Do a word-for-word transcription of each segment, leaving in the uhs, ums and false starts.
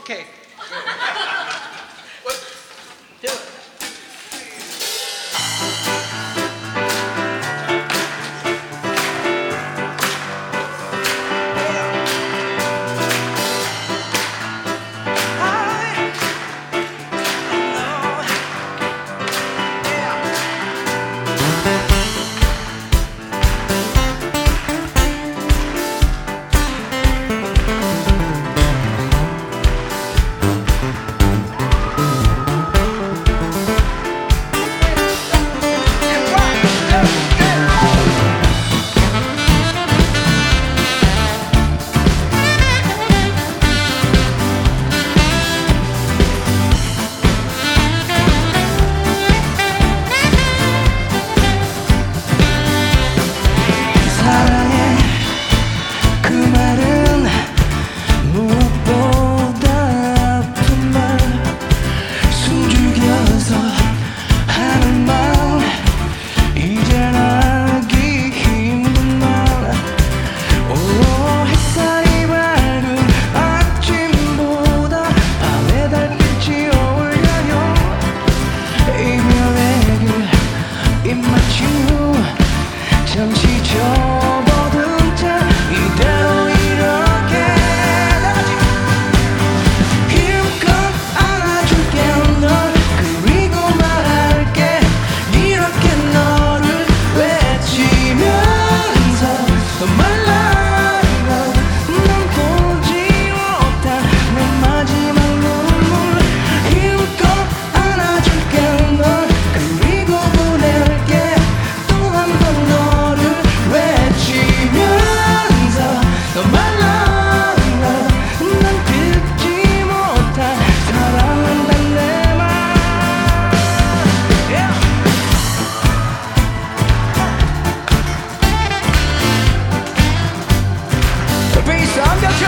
오케이. 잠시 접어둔 채 이대로 이렇게 다시 힘껏 안아줄게 널 그리고 말할게 이렇게 너를 외치면서 My love 난 보지 못한 내 마지막 눈물 힘껏 안아줄게 널 그리고 보낼게 또 한 번 너 My love, 난 듣지 못한 사랑한단 내 말 yeah. 베이스 안겼죠?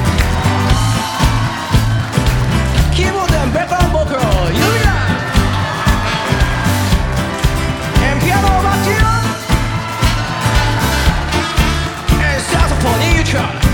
키보드 앤 백그라운드 보컬 유리야 앤 피아노 맞지요? 앤 사ክ스폰 이유철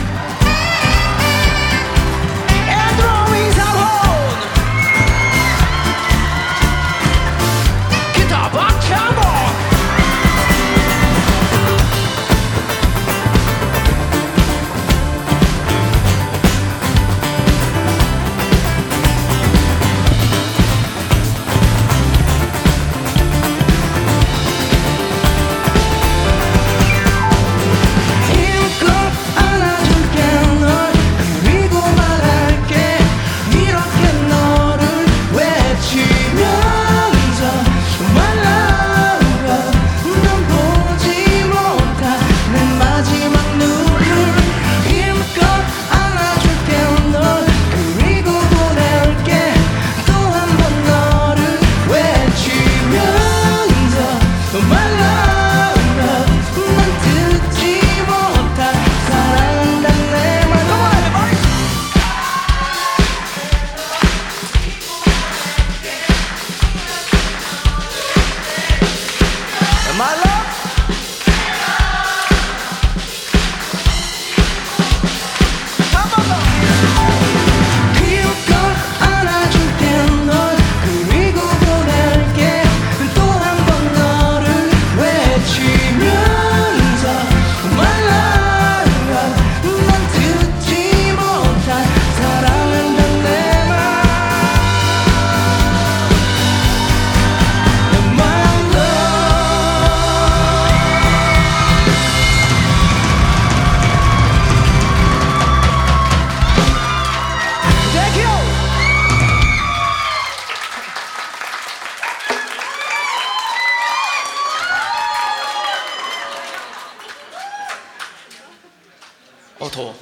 My love 어 더워.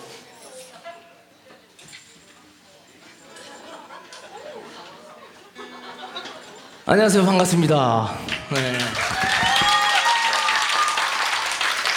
안녕하세요, 반갑습니다. 네.